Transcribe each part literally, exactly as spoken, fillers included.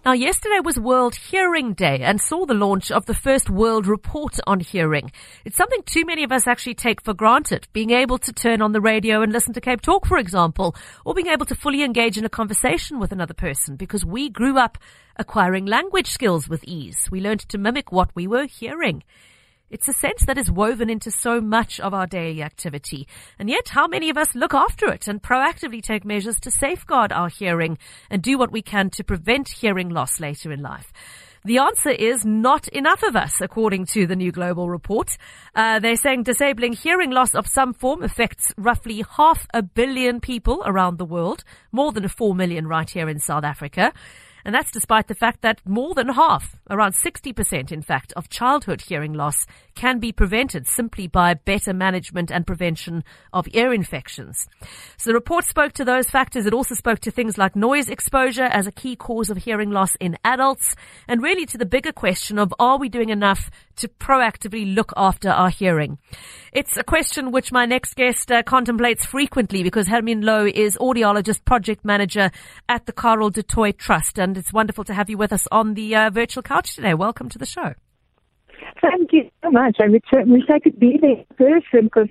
Now, yesterday was World Hearing Day and saw the launch of the first World Report on Hearing. It's something too many of us actually take for granted, being able to turn on the radio and listen to Cape Talk, for example, or being able to fully engage in a conversation with another person, because we grew up acquiring language skills with ease. We learned to mimic what we were hearing. It's a sense that is woven into so much of our daily activity. And yet, how many of us look after it and proactively take measures to safeguard our hearing and do what we can to prevent hearing loss later in life? The answer is not enough of us, according to the new global report. Uh, they're saying disabling hearing loss of some form affects roughly half a billion people around the world, more than four million right here in South Africa. And that's despite the fact that more than half, around sixty percent in fact, of childhood hearing loss can be prevented simply by better management and prevention of ear infections. So the report spoke to those factors. It also spoke to things like noise exposure as a key cause of hearing loss in adults, and really to the bigger question of, are we doing enough to proactively look after our hearing? It's a question which my next guest uh, contemplates frequently, because Hermine Lowe is audiologist project manager at the Karel du Toit Trust, and it's wonderful to have you with us on the uh, virtual couch today. Welcome to the show. Thank you so much. I wish, wish I could be there in person, because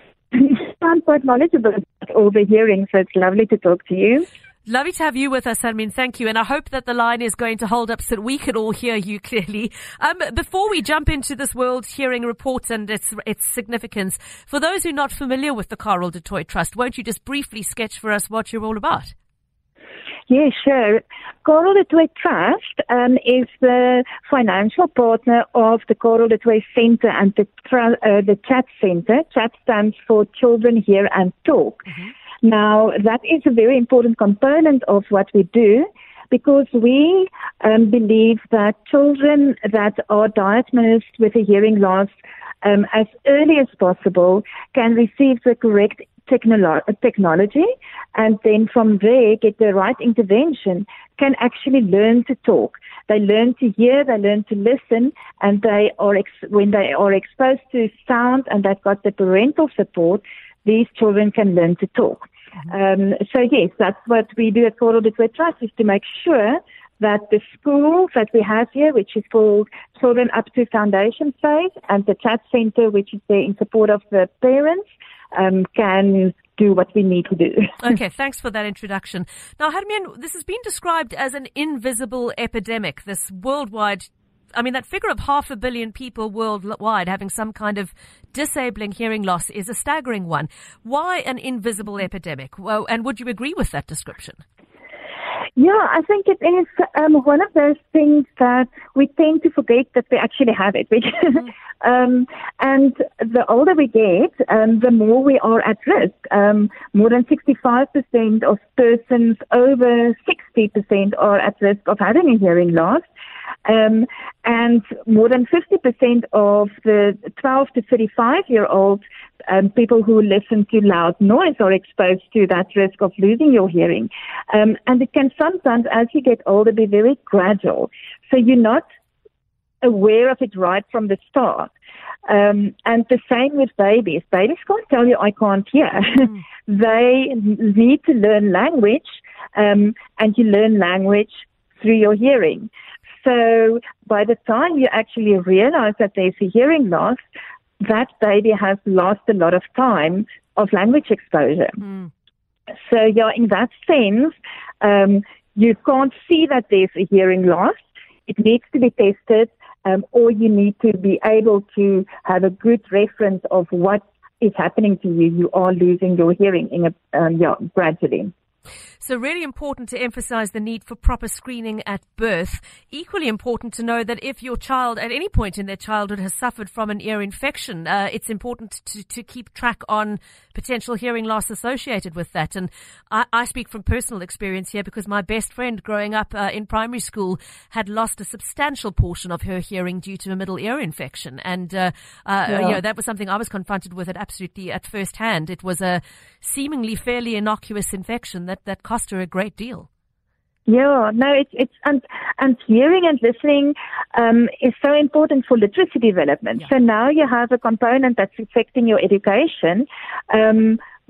I'm quite knowledgeable about all the hearing, so it's lovely to talk to you. Lovely to have you with us, Hermine. Thank you. And I hope that the line is going to hold up so that we can all hear you clearly. Um, before we jump into this World Hearing Report and its its significance, for those who are not familiar with the Karel du Toit Trust, won't you just briefly sketch for us what you're all about? Yeah, sure. Karel du Toit Trust um, is the financial partner of the Karel du Toit Center and the, uh, the Chat Center. Chat stands for Children Hear and Talk. Mm-hmm. Now, that is a very important component of what we do, because we um, believe that children that are diagnosed with a hearing loss um, as early as possible can receive the correct technolo- technology, and then from there get the right intervention, can actually learn to talk. They learn to hear, they learn to listen, and they are ex- when they are exposed to sound and they've got the parental support, these children can learn to talk. Um, so yes, that's what we do at Karel du Toit Trust, is to make sure that the school that we have here, which is called Children Up to Foundation Phase, and the Chat Center, which is there in support of the parents, um, can do what we need to do. Okay, thanks for that introduction. Now, Hermine, this has been described as an invisible epidemic, this worldwide, I mean, that figure of half a billion people worldwide having some kind of disabling hearing loss is a staggering one. Why an invisible epidemic? Well, and would you agree with that description? Yeah, I think it is um, one of those things that we tend to forget that we actually have it. Mm. um, and the older we get, um, the more we are at risk. Um, more than sixty-five percent of persons over sixty percent are at risk of having a hearing loss. Um, and more than fifty percent of the twelve to thirty-five year old um, people who listen to loud noise are exposed to that risk of losing your hearing. Um, and it can sometimes, as you get older, be very gradual. So you're not aware of it right from the start. Um, and the same with babies. Babies can't tell you, I can't hear. Mm. They need to learn language, um, and you learn language through your hearing. So by the time you actually realize that there's a hearing loss, that baby has lost a lot of time of language exposure. Mm. So yeah, in that sense, um, you can't see that there's a hearing loss. It needs to be tested, um, or you need to be able to have a good reference of what is happening to you. You are losing your hearing in a, um, yeah, gradually. So really important to emphasize the need for proper screening at birth. Equally important to know that if your child at any point in their childhood has suffered from an ear infection, uh, it's important to, to keep track on potential hearing loss associated with that. And I, I speak from personal experience here, because my best friend growing up uh, in primary school had lost a substantial portion of her hearing due to a middle ear infection. And, uh, uh, yeah. you know, that was something I was confronted with at absolutely at first hand. It was a seemingly fairly innocuous infection that, that cost her a great deal. Yeah, no, it's, it's, and, and hearing and listening, um, is so important for literacy development. Yeah. So now you have a component that's affecting your education, um,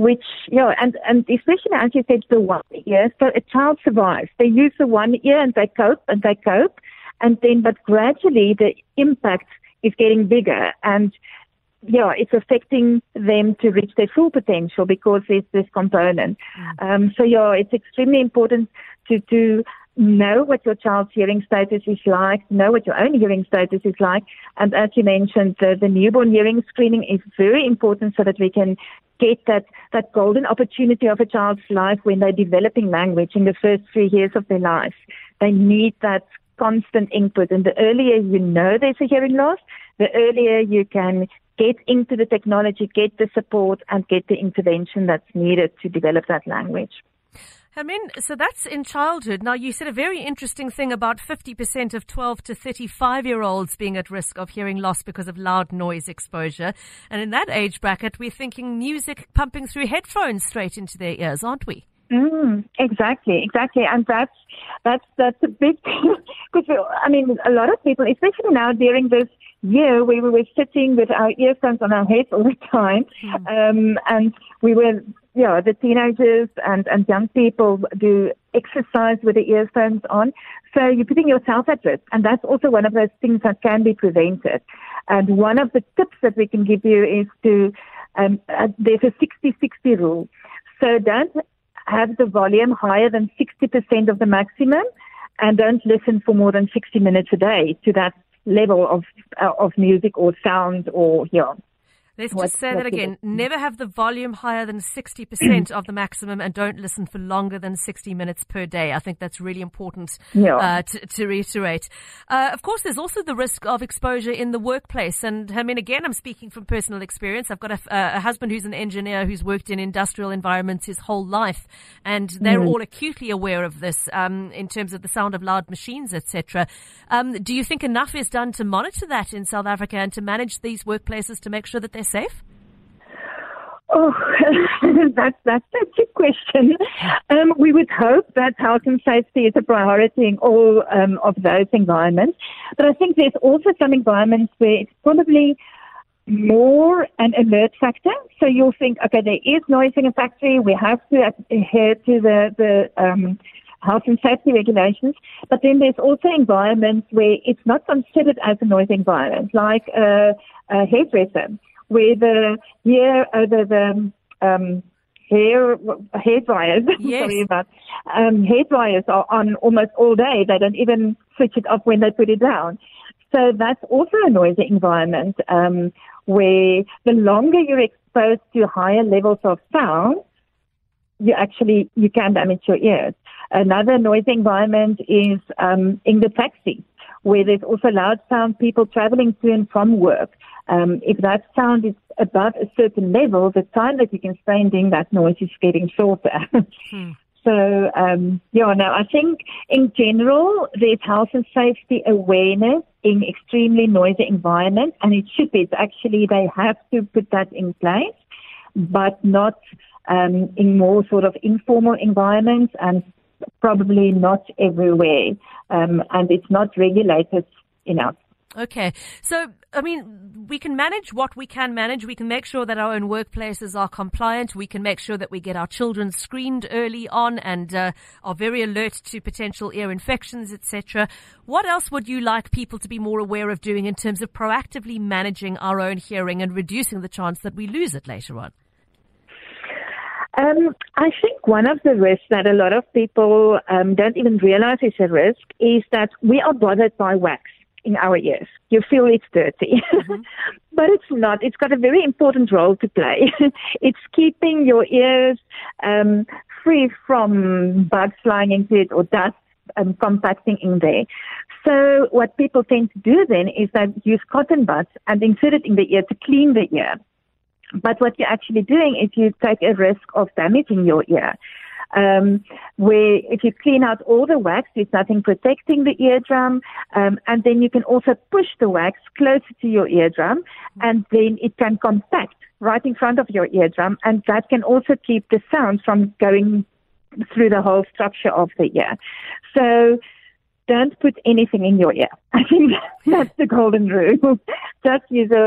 which, yeah, and, and especially as you said, the one ear, so a child survives. They use the one ear and they cope and they cope, and then, but gradually the impact is getting bigger, and yeah, it's affecting them to reach their full potential because there's this component. Mm. Um, so yeah, it's extremely important to, to know what your child's hearing status is like, know what your own hearing status is like. And as you mentioned, the, the newborn hearing screening is very important so that we can get that, that golden opportunity of a child's life when they're developing language in the first three years of their life. They need that constant input. And the earlier you know there's a hearing loss, the earlier you can get into the technology, get the support, and get the intervention that's needed to develop that language. Hermine, so that's in childhood. Now, you said a very interesting thing about fifty percent of twelve to thirty-five-year-olds being at risk of hearing loss because of loud noise exposure. And in that age bracket, we're thinking music pumping through headphones straight into their ears, aren't we? Mm, exactly, exactly. And that's, that's, that's a big thing. Because, I mean, a lot of people, especially now during this year where we were sitting with our earphones on our heads all the time, mm. um, and we were, yeah, the teenagers and, and young people do exercise with the earphones on. So you're putting yourself at risk. And that's also one of those things that can be prevented. And one of the tips that we can give you is to, um, uh, there's a sixty sixty rule. So don't have the volume higher than sixty percent of the maximum, and don't listen for more than sixty minutes a day to that level of uh, of music or sound or, yeah. Let's just say that again. Never have the volume higher than sixty percent of the maximum, and don't listen for longer than sixty minutes per day. I think that's really important yeah. uh, to, to reiterate. Uh, of course, there's also the risk of exposure in the workplace. And I mean, again, I'm speaking from personal experience. I've got a, a husband who's an engineer who's worked in industrial environments his whole life, and they're mm. all acutely aware of this um, in terms of the sound of loud machines, et cetera. Um, do you think enough is done to monitor that in South Africa and to manage these workplaces to make sure that they're safe? Oh, that's, that's a good question. Um, we would hope that health and safety is a priority in all um, of those environments. But I think there's also some environments where it's probably more an alert factor. So you'll think, okay, there is noise in a factory. We have to adhere to the, the um, health and safety regulations. But then there's also environments where it's not considered as a noisy environment, like a, a hairdresser, where the hair, uh, the, the um, hair hair dryers, yes. sorry about, um, hair dryers are on almost all day. They don't even switch it off when they put it down. So that's also a noisy environment, um, where the longer you're exposed to higher levels of sound, you actually you can damage your ears. Another noisy environment is um, in the taxi, where there's also loud sound, people traveling to and from work. Um, if that sound is above a certain level, the time that you can spend doing that noise is getting shorter. hmm. So, um, yeah, no, I think in general, there's health and safety awareness in extremely noisy environments, and it should be. It's actually, they have to put that in place, but not um, in more sort of informal environments, and probably not everywhere, um, and it's not regulated enough. Okay. So, I mean, we can manage what we can manage. We can make sure that our own workplaces are compliant. We can make sure that we get our children screened early on and uh, are very alert to potential ear infections, et cetera. What else would you like people to be more aware of doing in terms of proactively managing our own hearing and reducing the chance that we lose it later on? Um, I think one of the risks that a lot of people um, don't even realize is a risk is that we are bothered by wax in our ears. You feel it's dirty, mm-hmm. but it's not. It's got a very important role to play. It's keeping your ears um, free from bugs flying into it or dust um, compacting in there. So what people tend to do then is that use cotton buds and insert it in the ear to clean the ear. But what you're actually doing is you take a risk of damaging your ear. Um, where if you clean out all the wax, there's nothing protecting the eardrum, um, and then you can also push the wax closer to your eardrum, and then it can compact right in front of your eardrum, and that can also keep the sound from going through the whole structure of the ear. So don't put anything in your ear. I think that's the golden rule. Just use a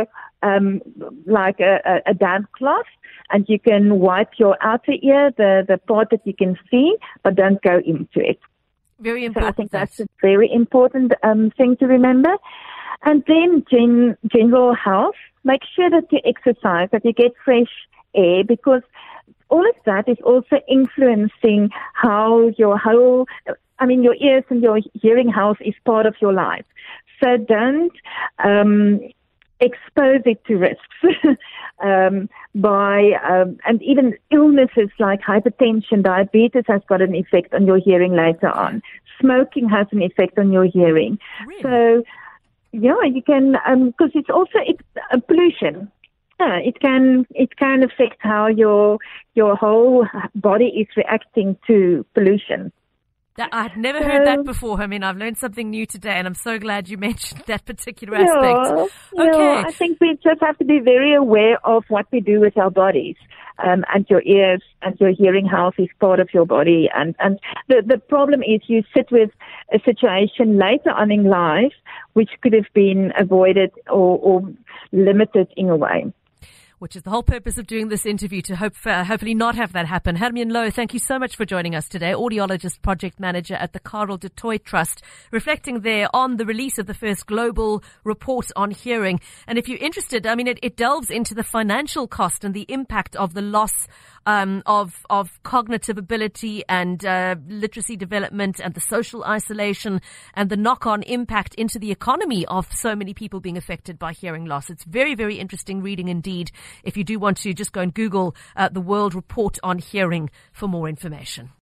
um, like a, a, a damp cloth, and you can wipe your outer ear, the, the part that you can see, but don't go into it. Very important. So I think that's a very important um, thing to remember. And then gen, general health, make sure that you exercise, that you get fresh air, because all of that is also influencing how your whole, I mean, your ears and your hearing health is part of your life. So don't um, expose it to risks um, by, um, and even illnesses like hypertension, diabetes has got an effect on your hearing later on. Smoking has an effect on your hearing. Really? So, yeah, you can, because um, it's also it's uh, pollution. Yeah, it can it can affect how your your whole body is reacting to pollution. That, I had never heard that before. I mean, I've learned something new today, and I'm so glad you mentioned that particular yeah, aspect. Okay. Yeah, I think we just have to be very aware of what we do with our bodies. Um, and your ears and your hearing health is part of your body. And, and the, the problem is you sit with a situation later on in life which could have been avoided or, or limited in a way. Which is the whole purpose of doing this interview, to hope for, hopefully not have that happen. Hermien Louw, thank you so much for joining us today, audiologist project manager at the Karel du Toit Trust, reflecting there on the release of the first global report on hearing. And if you're interested, I mean, it, it delves into the financial cost and the impact of the loss um, of of cognitive ability and uh, literacy development and the social isolation and the knock-on impact into the economy of so many people being affected by hearing loss. It's very, very interesting reading indeed. If you do want to, just go and Google uh, the World Report on Hearing for more information.